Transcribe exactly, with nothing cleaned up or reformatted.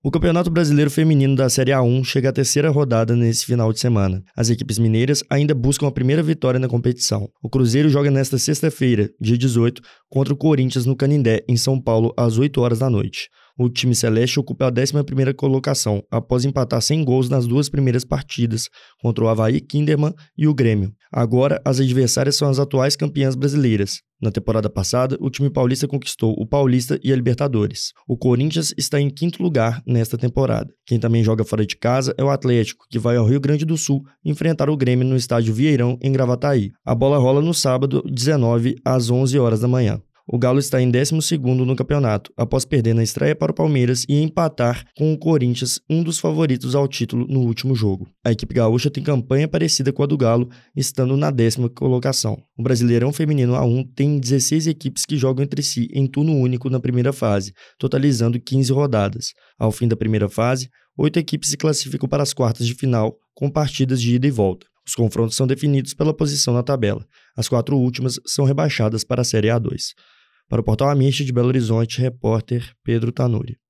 O Campeonato Brasileiro Feminino da Série A um chega à terceira rodada nesse final de semana. As equipes mineiras ainda buscam a primeira vitória na competição. O Cruzeiro joga nesta sexta-feira, dia dezoito, contra o Corinthians no Canindé, em São Paulo, às oito horas da noite. O time celeste ocupa a décima primeira colocação, após empatar sem gols nas duas primeiras partidas, contra o Avaí Kinderman e o Grêmio. Agora, as adversárias são as atuais campeãs brasileiras. Na temporada passada, o time paulista conquistou o Paulista e a Libertadores. O Corinthians está em quinto lugar nesta temporada. Quem também joga fora de casa é o Atlético, que vai ao Rio Grande do Sul enfrentar o Grêmio no estádio Vieirão, em Gravataí. A bola rola no sábado, dezenove, às onze horas da manhã. O Galo está em décimo segundo no campeonato, após perder na estreia para o Palmeiras e empatar com o Corinthians, um dos favoritos ao título no último jogo. A equipe gaúcha tem campanha parecida com a do Galo, estando na décima colocação. O Brasileirão Feminino A um tem dezesseis equipes que jogam entre si em turno único na primeira fase, totalizando quinze rodadas. Ao fim da primeira fase, oito equipes se classificam para as quartas de final, com partidas de ida e volta. Os confrontos são definidos pela posição na tabela. As quatro últimas são rebaixadas para a Série A dois. Para o Portal Amish de Belo Horizonte, repórter Pedro Tanuri.